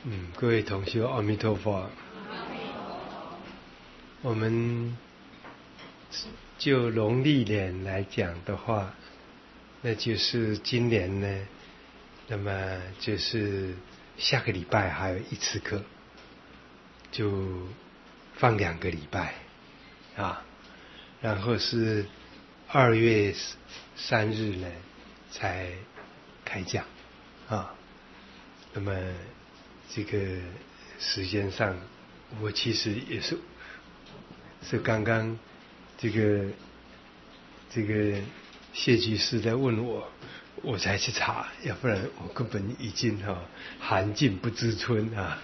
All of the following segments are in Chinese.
各位同修，阿弥陀佛。我们就农历年来讲的话，那就是今年呢，那么就是下个礼拜还有一次课，就放2个礼拜啊，然后是2月3日呢才开讲啊。那么这个时间上，我其实也是刚刚这个谢居士在问我才去查，要不然我根本已经寒尽不知春啊。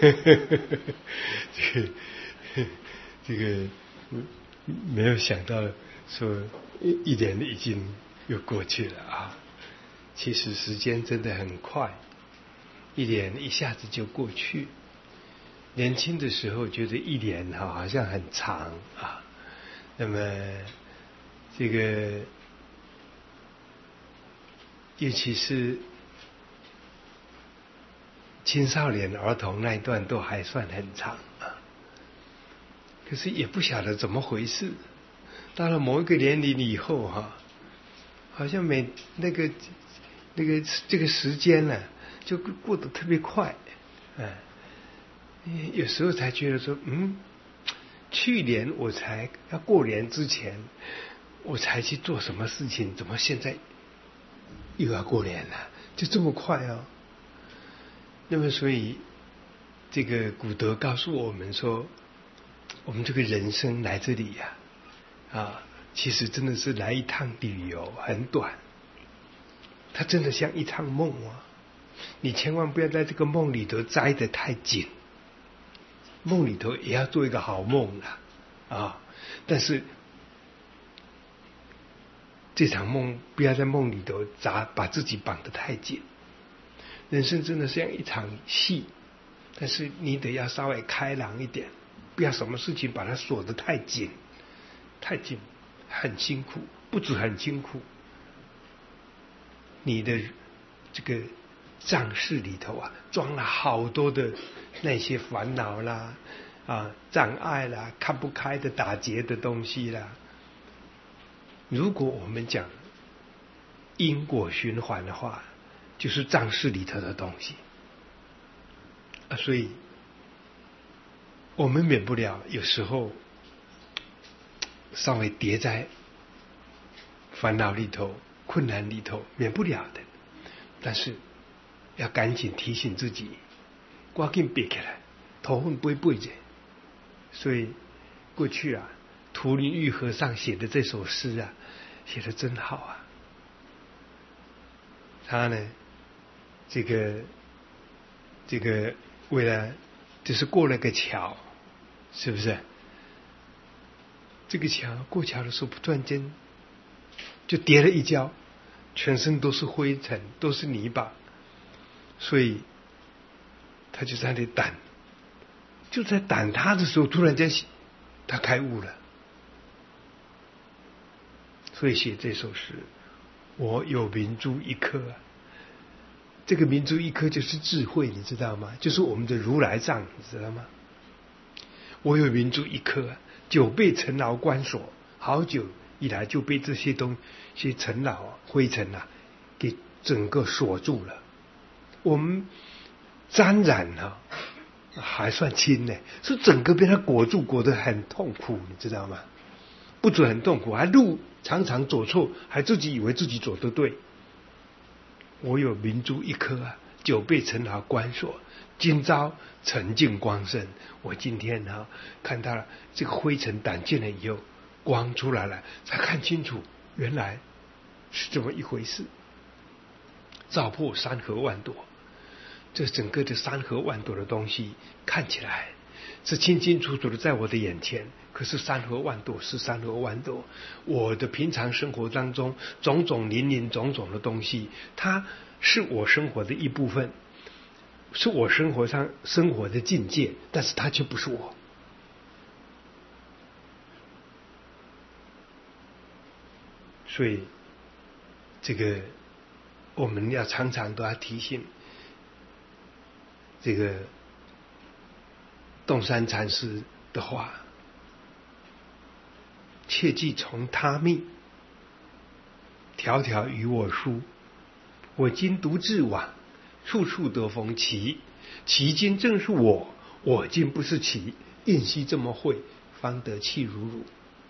这个没有想到说一年已经又过去了啊。其实时间真的很快，一年一下子就过去。年轻的时候觉得一年好像很长啊，那么这个尤其是青少年儿童那一段都还算很长啊，可是也不晓得怎么回事，到了某一个年龄以后好像这个时间呢就过得特别快，有时候才觉得说，去年我才要过年之前，我才去做什么事情，怎么现在又要过年了？就这么快哦。那么所以这个古德告诉我们说，我们这个人生来这里其实真的是来一趟旅游，很短，它真的像一场梦啊！你千万不要在这个梦里头栽得太紧，梦里头也要做一个好梦啊！但是这场梦不要在梦里头把自己绑得太紧。人生真的像一场戏，但是你得要稍微开朗一点，不要什么事情把它锁得太紧，很辛苦，不止很辛苦，你的这个账室里头装了好多的那些烦恼啦障碍啦，看不开的打结的东西啦。如果我们讲因果循环的话，就是账室里头的东西所以我们免不了有时候稍微跌在烦恼里头、困难里头，免不了的。但是要赶紧提醒自己，赶紧别起来，头昏不会背着。所以过去图林玉和尚写的这首诗写得真好他呢这个为了就是过了个桥，是不是？这个桥过桥的时候，突然间就跌了一跤，全身都是灰尘，都是泥巴，所以他就在那里掸，就在掸他的时候，突然间他开悟了，所以写这首诗，我有明珠一颗这个明珠一颗就是智慧，你知道吗？就是我们的如来藏，你知道吗？我有明珠一颗久被尘劳关锁，好久以来就被这些尘劳灰尘给整个锁住了。我们沾染还算轻呢，是整个被它裹住，裹得很痛苦，你知道吗？不止很痛苦，还路常常走错，还自己以为自己走得对。我有明珠一颗久被尘劳关锁，今朝澄净光生。我今天看到了这个灰尘掸尽了以后，光出来了，才看清楚，原来是这么一回事。照破山河万朵，这整个的山河万朵的东西看起来是清清楚楚的在我的眼前，可是山河万朵是山河万朵，我的平常生活当中种种林林种种的东西，它是我生活的一部分，是我生活的境界，但是它却不是我。所以这个我们要常常都要提醒， 这个洞山禅师的话：切忌从他命，条条与我疏。我今独自往，处处得逢其。其今正是我，我今不是其。应须这么会，方得气如汝。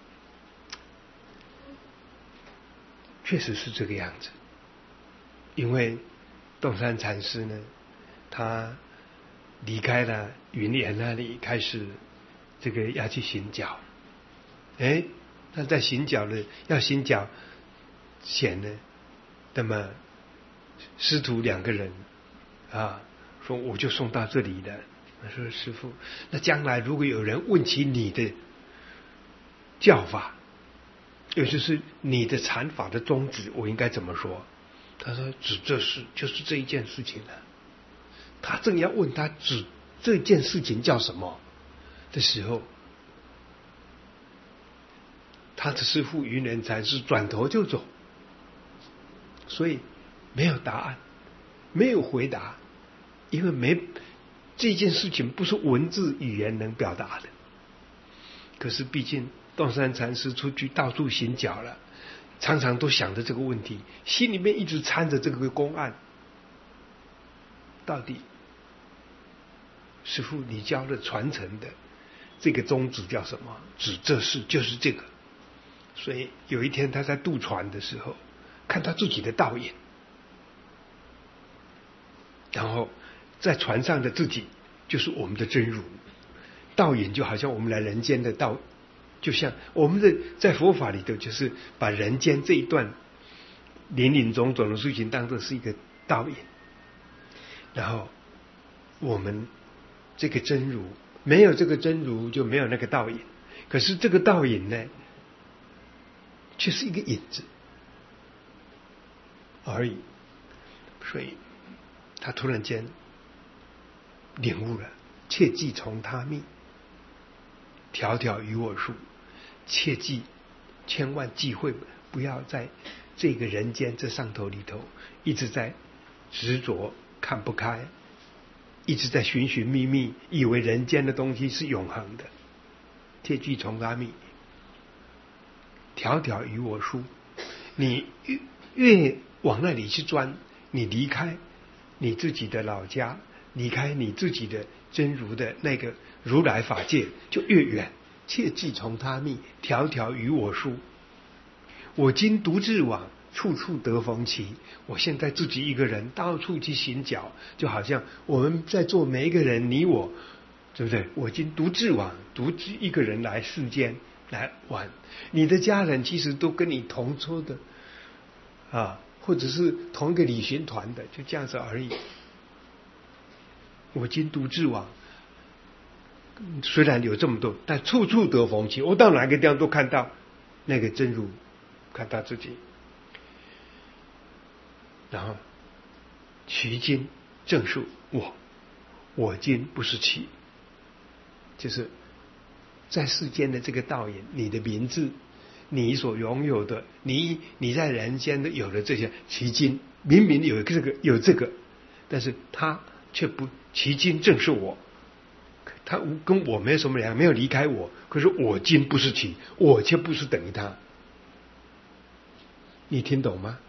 确实是这个样子。因为洞山禅师呢，他离开了云岩那里，开始这个要去行脚。他在行脚的要行脚前呢，那么师徒两个人说我就送到这里了。他说师父，那将来如果有人问起你的教法，也就是你的禅法的宗旨，我应该怎么说？他说指这事，就是这一件事情了。他正要问他指这件事情叫什么的时候，他的师父云人禅师转头就走，所以没有答案，没有回答，因为这件事情不是文字语言能表达的。可是毕竟洞山禅师出去到处行脚了，常常都想着这个问题，心里面一直掺着这个公案。到底师父你教的传承的这个宗旨叫什么？指这事就是这个。所以有一天他在渡船的时候，看到自己的倒影，然后在船上的自己就是我们的真如，倒影就好像我们来人间的倒，就像我们的在佛法里头，就是把人间这一段林林总总的事情当作是一个倒影，然后我们这个真如，没有这个真如就没有那个倒影，可是这个倒影呢，却是一个影子而已。所以他突然间领悟了，切忌从他命，条条与我疏。切记，千万忌讳，不要在这个人间这上头里头一直在执着看不开，一直在寻寻觅觅，以为人间的东西是永恒的。切忌从他命，条条与我疏。你越往那里去钻，你离开你自己的老家，离开你自己的真如的那个如来法界就越远。切忌从他命，条条与我疏。我今独自往，处处得逢其。我现在自己一个人到处去行脚，就好像我们在座每一个人，你我，对不对？我今独自往，独自一个人来世间来玩。你的家人其实都跟你同桌的或者是同一个旅行团的，就这样子而已。我今独自往，虽然有这么多，但处处得逢其。我到哪个地方都看到那个真如，看到自己。然后其今正是我，我今不是其。就是在世间的这个倒影，你的名字，你所拥有的，你在人间的有的这些，其今明明有这个，但是他却不，其今正是我。他跟我没有什么两样，没有离开我，可是我今不是其，我却不是等于他。你听懂吗？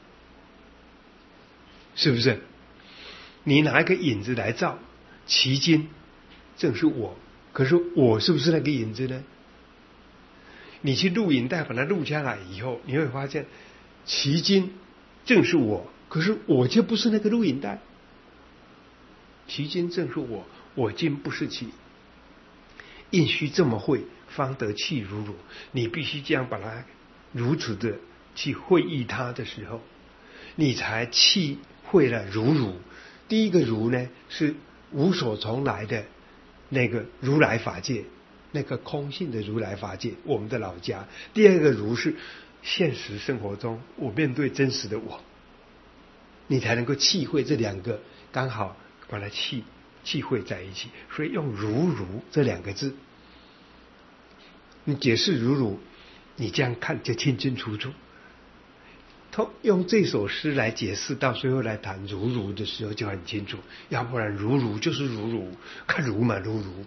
是不是？你拿一个影子来照，其今正是我，可是我是不是那个影子呢？你去录影带把它录下来以后，你会发现其今正是我，可是我却不是那个录影带。其今正是我，我今不是其。应须这么会，方得气如汝。你必须这样把它如此的去会意它的时候，你才气会了如汝。第一个如呢，是无所从来的那个如来法界，那个空性的如来法界，我们的老家。第二个如是现实生活中我面对真实的我，你才能够气会这两个，刚好把它气会在一起。所以用如如这两个字，你解释如如，你这样看就清清楚楚。 用这首诗来解释，到最后来谈如如的时候就很清楚，要不然如如就是如如，看如嘛如如。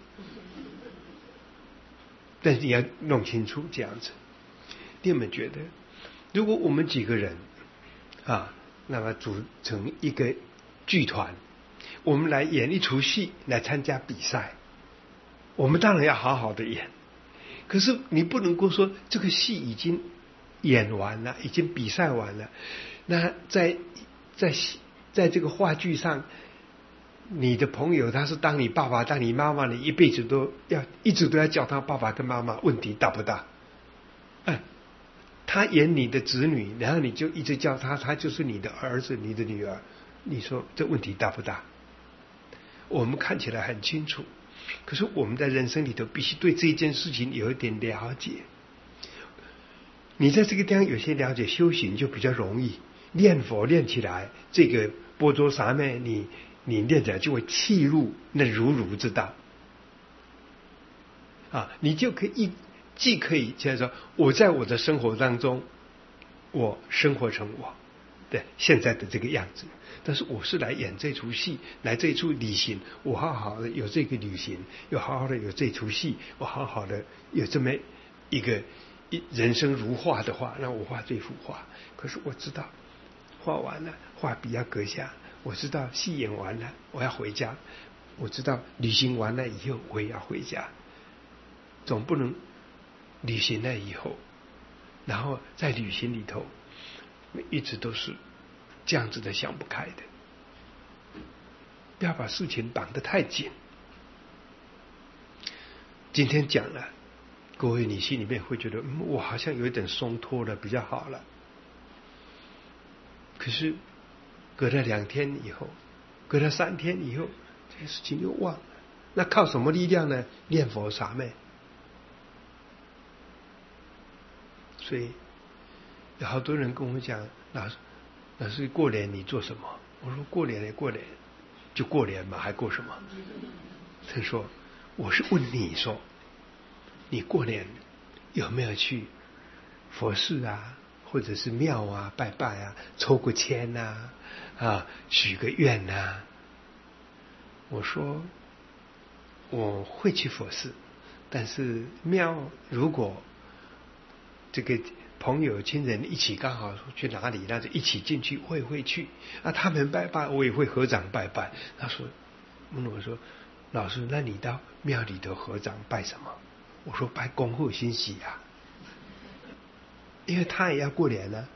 但是你要弄清楚这样子。你有没有觉得，如果我们几个人啊，那么组成一个剧团，我们来演一出戏，来参加比赛，我们当然要好好的演。可是你不能够说这个戏已经演完了，已经比赛完了，那在这个话剧上，你的朋友他是当你爸爸当你妈妈，你一辈子一直都要叫他爸爸跟妈妈，问题大不大？他演你的子女，然后你就一直叫他，他就是你的儿子你的女儿，你说这问题大不大？我们看起来很清楚，可是我们在人生里头必须对这件事情有一点了解。你在这个地方有些了解，修行就比较容易，念佛练起来，这个般若三昧你练起来就会契入那如如之道啊，你就可以既可以就是说，我在我的生活当中，我生活成我对现在的这个样子，但是我是来演这出戏，来这出旅行，我好好的有这个旅行，又好好的有这出戏，我好好的有这么一个人生如画的画，让我画这幅画。可是我知道，画完了，画笔要搁下，我知道戏演完了，我要回家，我知道旅行完了以后我也要回家，总不能旅行了以后，然后在旅行里头一直都是这样子的想不开的，不要把事情绑得太紧。今天讲了，各位你心里面会觉得我好像有一点松脱了，比较好了。可是隔了2天以后，隔了3天以后，这些事情又忘了。那靠什么力量呢？念佛三昧。所以有好多人跟我讲，老师过年你做什么？我说过年就过年嘛，还过什么？他说我是问你说，你过年有没有去佛寺啊，或者是庙啊拜拜啊，抽个签啊许个愿啊？我说我会去佛寺，但是庙如果这个朋友亲人一起刚好去哪里，那就一起进去，我也会去啊。他们拜拜，我也会合掌拜拜。他说，我说老师，那你到庙里头合掌拜什么？我说拜恭贺新喜啊，因为他也要过年了，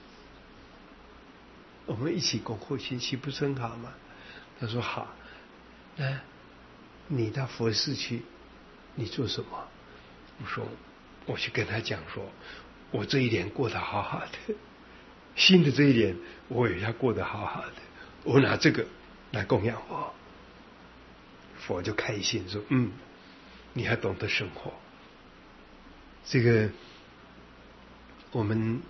我们一起恭贺新喜不是很好吗？他说好，那你到佛寺去，你做什么？我说我去跟他讲说，我这一年过得好好的，新的这一年我也要过得好好的，我拿这个来供养我。佛就开心说，你还懂得生活。这个我们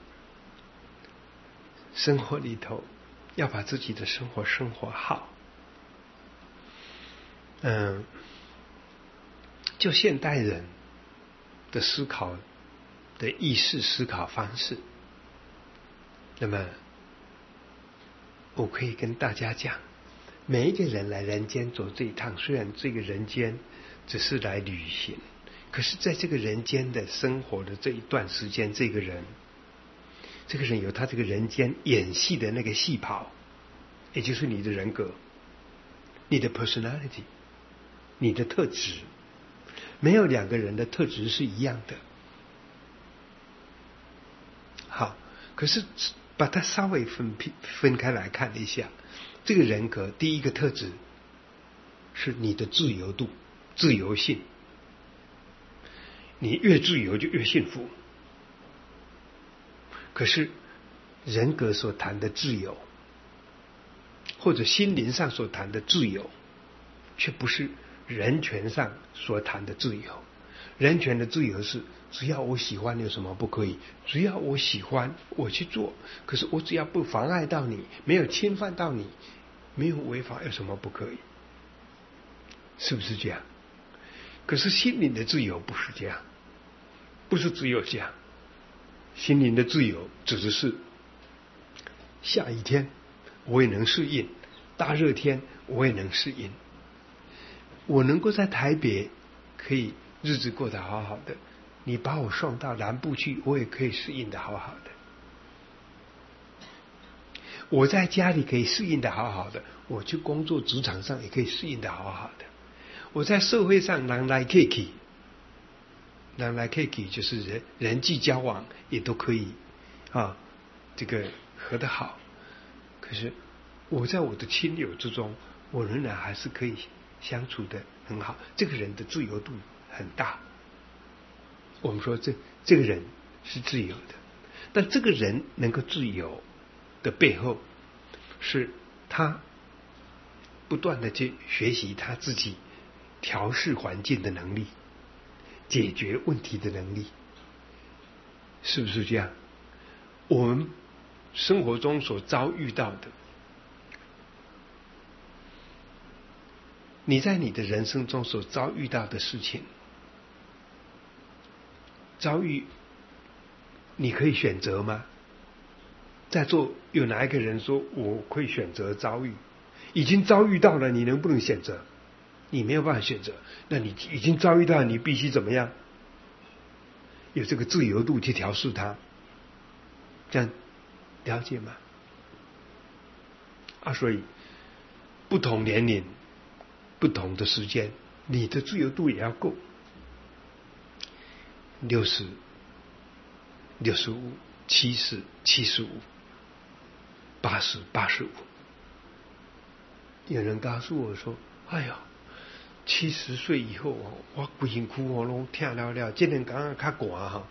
生活里头要把自己的生活好。就现代人的思考的意识思考方式，那么我可以跟大家讲，每一个人来人间走这一趟，虽然这个人间只是来旅行，可是在这个人间的生活的这一段时间，这个人有他这个人间演戏的那个戏袍，也就是你的人格，你的 personality， 你的特质。没有2个人的特质是一样的。好，可是把它稍微分开来看一下，这个人格第一个特质是你的自由度、自由性。你越自由就越幸福。可是人格所谈的自由，或者心灵上所谈的自由，却不是人权上所谈的自由。人权的自由是只要我喜欢有什么不可以，只要我喜欢我去做，可是我只要不妨碍到你，没有侵犯到你，没有违法，有什么不可以？是不是这样？可是心灵的自由不是这样，不是只有这样。心灵的自由指的是下雨天我也能适应，大热天我也能适应。我能够在台北可以日子过得好好的，你把我送到南部去，我也可以适应的好好的。我在家里可以适应的好好的，我去工作职场上也可以适应的好好的。我在社会上人来客去，人来客去就是人际交往也都可以这个合得好。可是我在我的亲友之中，我仍然还是可以相处的很好。这个人的自由度很大。我们说这个人是自由的，但这个人能够自由的背后，是他不断的去学习他自己调适环境的能力，解决问题的能力，是不是这样？我们生活中所遭遇到的，你在你的人生中所遭遇到的事情，遭遇你可以选择吗？在座有哪一个人说我可以选择遭遇？已经遭遇到了，你能不能选择？你没有办法选择。那你已经遭遇到，你必须怎么样？有这个自由度去调试它，这样了解吗？所以不同年龄、不同的时间，你的自由度也要够。60、65、70、75、80、85。有人告诉我说：“哎呀，70岁以后我规身躯拢痛了，这两天较寒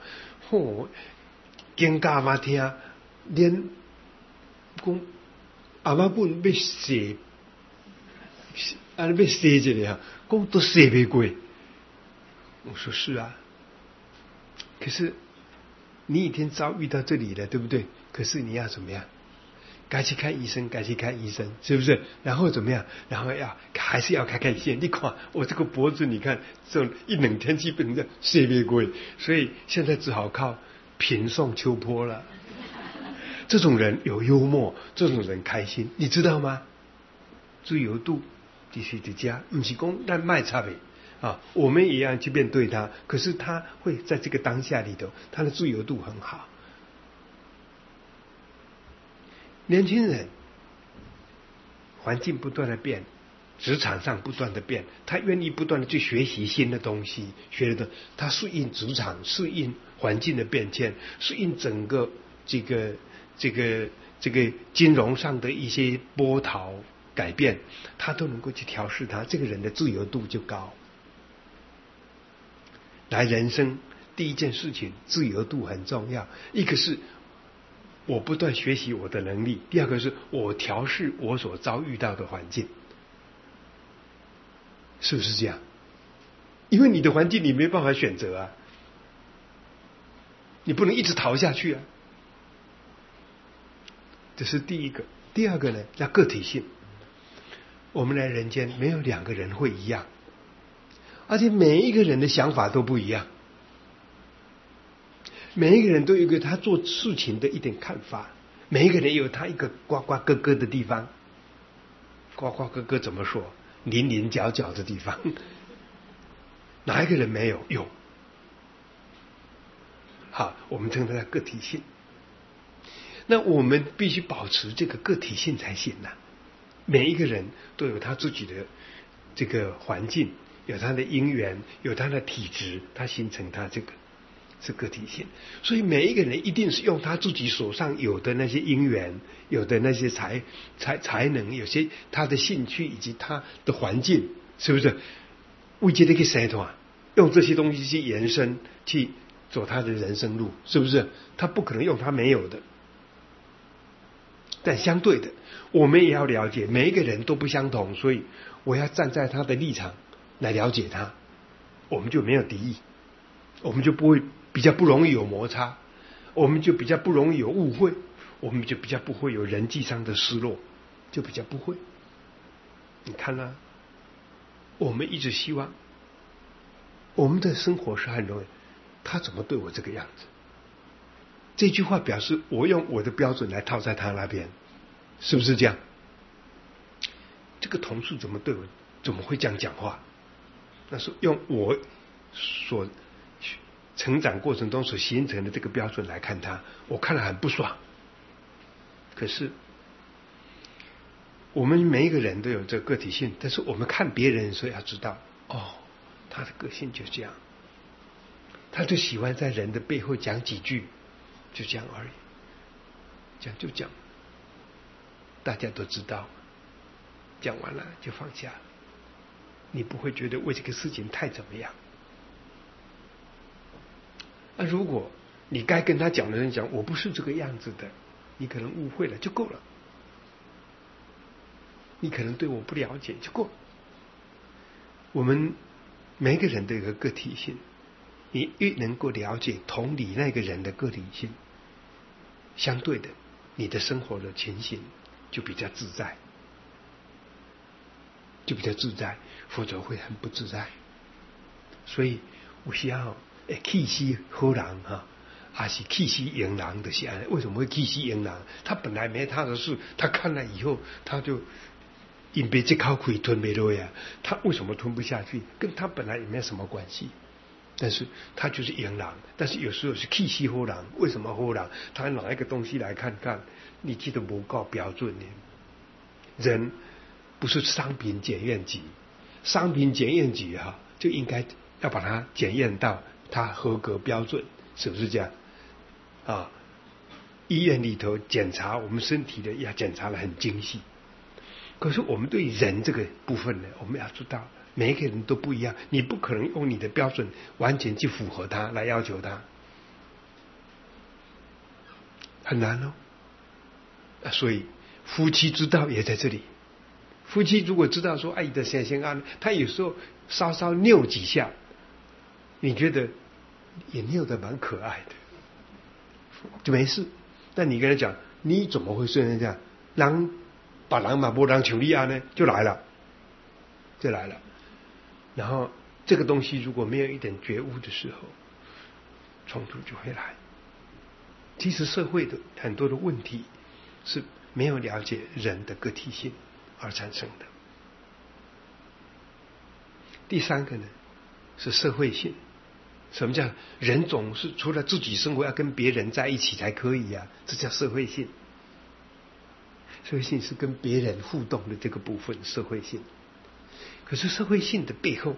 肩胛嘛痛，连讲阿嬷本要洗，要洗一下，讲都洗不过。”我说是啊，可是你已经遭遇到这里了，对不对？可是你要怎么样？该去看医生，是不是？然后怎么样？然后还是要看线。你看我这个脖子，你看这一冷天基本上洗不过，所以现在只好靠平送秋波了。这种人有幽默，这种人开心，你知道吗？自由度就是在家，不是讲咱卖差别我们也一样去面对他，可是他会在这个当下里头，他的自由度很好。年轻人环境不断的变，职场上不断的变，他愿意不断的去学习新的东西，他适应职场，适应环境的变迁，适应整个这个金融上的一些波涛改变，他都能够去调试它，这个人的自由度就高。来人生第一件事情，自由度很重要。一个是我不断学习我的能力，第二个是我调试我所遭遇到的环境，是不是这样？因为你的环境你没办法选择啊，你不能一直逃下去啊。这是第一个。第二个呢，叫个体性。我们来人间没有两个人会一样，而且每一个人的想法都不一样，每一个人都有一个他做事情的一点看法，每一个人有他一个呱呱咯咯的地方。呱呱咯咯怎么说？棱棱角角的地方。哪一个人没有？有。好，我们称它个体性。那我们必须保持这个个体性才行啊。每一个人都有他自己的这个环境，有他的因缘，有他的体质，他形成他这个是个体性。所以每一个人一定是用他自己手上有的那些因缘，有的那些才能，有些他的兴趣以及他的环境，是不是？为这个去筛团，用这些东西去延伸，去走他的人生路，是不是？他不可能用他没有的。但相对的，我们也要了解每一个人都不相同，所以我要站在他的立场来了解他，我们就没有敌意，我们就不会比较不容易有摩擦，我们就比较不容易有误会，我们就比较不会有人际上的失落，就比较不会。你看啦，我们一直希望我们的生活是很容易，他怎么对我这个样子？ 这句话表示我用我的标准来套在他那边，是不是这样？这个同事怎么对我怎么会这样讲话？那是用我所成长过程中所形成的这个标准来看他，我看了很不爽。可是我们每一个人都有这个个体性，但是我们看别人的时候要知道，哦，他的个性就这样，他就喜欢在人的背后讲几句，就这样而已，讲就讲，大家都知道，讲完了就放下，你不会觉得为这个事情太怎么样。那如果你该跟他讲的人讲，我不是这个样子的，你可能误会了就够了，你可能对我不了解就够了。我们每个人都有个个体性，你越能够了解同理那个人的个体性，相对的你的生活的情形就比较自在，就比较自在，否则会很不自在。所以有时候气死好人哈，还是气死赢人的是安。为什么会气死赢人？他本来没他的事，他看了以后，他就因被这口气吞没落呀。他为什么吞不下去？跟他本来也没有什么关系。但是他就是赢人，但是有时候是气死好人。为什么好人？他拿一个东西来看看，你记得不够标准呢？人不是商品检验局，商品检验局哈，就应该要把它检验到它合格标准，是不是这样？啊，医院里头检查我们身体的要检查得很精细，可是我们对人这个部分呢，我们要知道每一个人都不一样，你不可能用你的标准完全去符合他来要求他，很难哦。所以夫妻之道也在这里。夫妻如果知道说爱的先安，他有时候稍稍拗几下，你觉得也拗得蛮可爱的，就没事。但你跟他讲，你怎么会说成这样？人把人嘛不让求利安呢，就来了。然后这个东西如果没有一点觉悟的时候，冲突就会来。其实社会的很多的问题是没有了解人的个体性而产生的。第三个呢是社会性。什么叫人总是除了自己生活要跟别人在一起才可以啊？这叫社会性。社会性是跟别人互动的这个部分，社会性。可是社会性的背后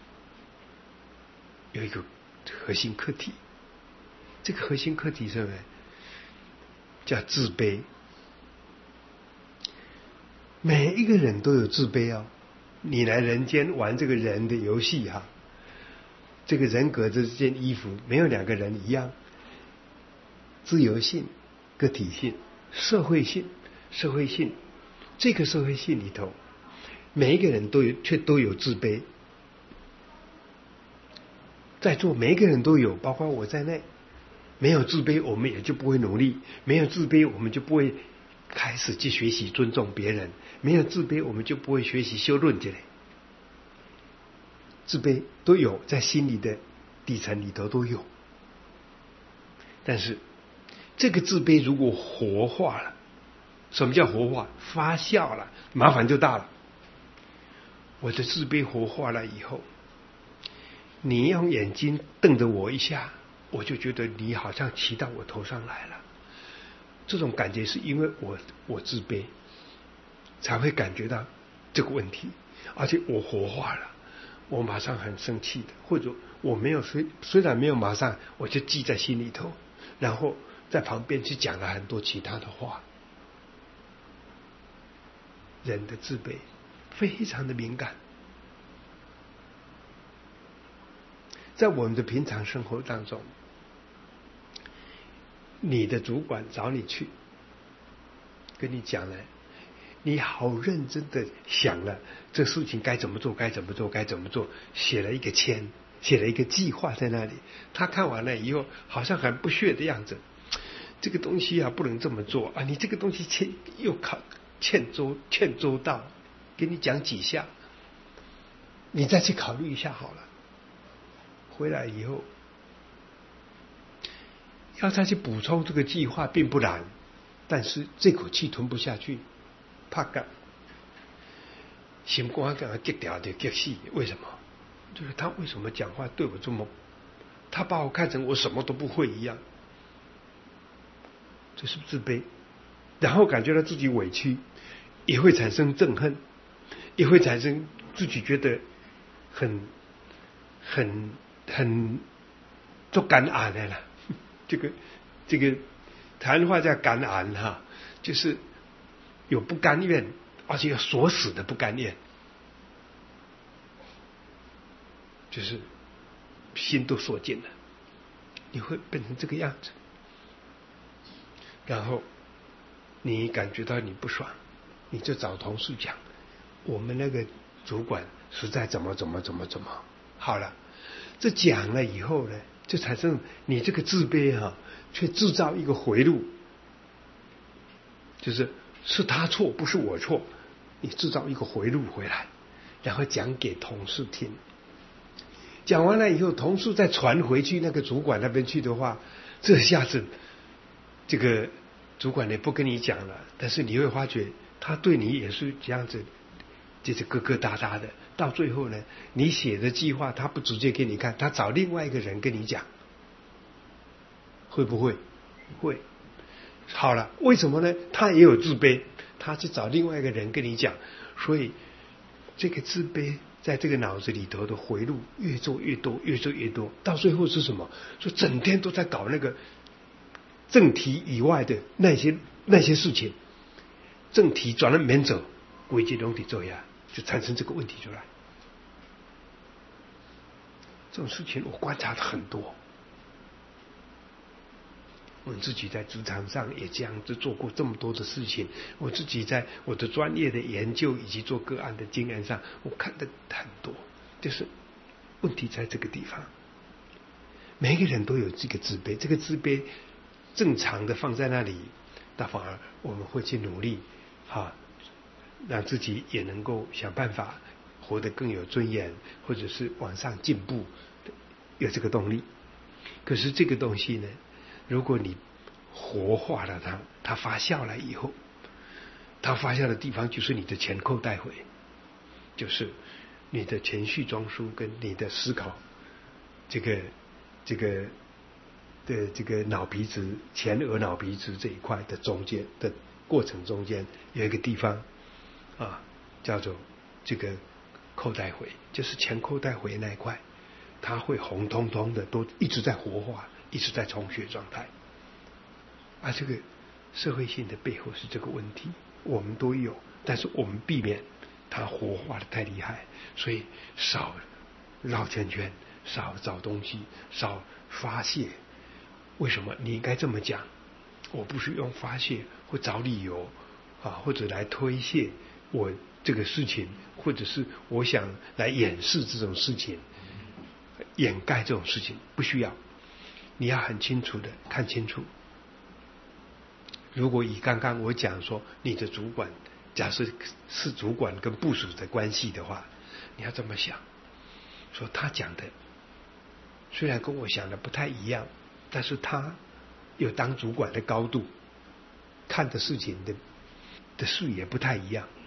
有一个核心课题，这个核心课题是什么？叫自卑。每一个人都有自卑哦。你来人间玩这个人的游戏哈，这个人隔着这件衣服，没有两个人一样。自由性、个体性、社会性，这个社会性里头，每一个人却都有自卑。在座每一个人都有，包括我在内。没有自卑，我们也就不会努力；没有自卑，我们就不会开始去学习尊重别人；没有自卑，我们就不会学习修论之类。自卑都有，在心里的底层里头都有。但是这个自卑如果活化了，什么叫活化？发酵了，麻烦就大了。我的自卑活化了以后，你用眼睛瞪着我一下，我就觉得你好像骑到我头上来了。这种感觉是因为我自卑，才会感觉到这个问题，而且我活化了，我马上很生气的，或者我没有虽然没有马上，我就记在心里头，然后在旁边去讲了很多其他的话。人的自卑非常的敏感，在我们的平常生活当中，你的主管找你去跟你讲了，你好认真的想了这事情该怎么做，写了一个计划在那里。他看完了以后好像很不屑的样子，这个东西啊不能这么做啊，你这个东西欠周到，给你讲几下，你再去考虑一下好了。回来以后要再去补充这个计划并不难，但是这口气吞不下去，怕干，心肝给他激掉的激死。为什么？就是他为什么讲话对我这么，他把我看成我什么都不会一样，这是自卑，然后感觉到自己委屈，也会产生憎恨，也会产生自己觉得很做干癌的啦。这个台湾话叫干癌哈，就是有不甘愿，而且有锁死的不甘愿，就是心都锁紧了，你会变成这个样子。然后你感觉到你不爽，你就找同事讲，我们那个主管实在怎么好了。这讲了以后呢，就产生你这个自卑却制造一个回路，就是他错不是我错，你制造一个回路回来，然后讲给同事听。讲完了以后，同事再传回去那个主管那边去的话，这下子这个主管也不跟你讲了，但是你会发觉他对你也是这样子，就是疙疙瘩瘩的。到最后呢，你写的计划他不直接给你看，他找另外一个人跟你讲，会不会？会。好了，为什么呢？他也有自卑，他去找另外一个人跟你讲，所以这个自卑在这个脑子里头的回路越做越多，越做越多，到最后是什么？就整天都在搞那个正题以外的那些事情，正题转了免走，危机拢得做呀，就产生这个问题出来。这种事情我观察了很多，我自己在职场上也这样子做过这么多的事情，我自己在我的专业的研究以及做个案的经验上，我看得很多，就是问题在这个地方。每一个人都有这个自卑，这个自卑正常的放在那里，但反而我们会去努力让自己也能够想办法活得更有尊严，或者是往上进步，有这个动力。可是这个东西呢，如果你活化了它发酵了以后，它发酵的地方就是你的前扣带回，就是你的情绪中枢跟你的思考，这个脑皮质前额脑皮质这一块的中间的过程中间有一个地方叫做这个扣带回，就是前扣带回那一块，它会红彤彤的，都一直在活化，一直在充血状态。这个社会性的背后是这个问题，我们都有，但是我们避免它活化的太厉害，所以少绕圈圈，少找东西，少发泄。为什么？你应该这么讲，我不是用发泄或找理由或者来推卸我这个事情，或者是我想来掩饰这种事情，掩盖这种事情，不需要。你要很清楚的看清楚。如果以刚刚我讲说你的主管，假设是主管跟部属的关系的话，你要这么想，说他讲的虽然跟我想的不太一样，但是他有当主管的高度，看的事情的视野不太一样，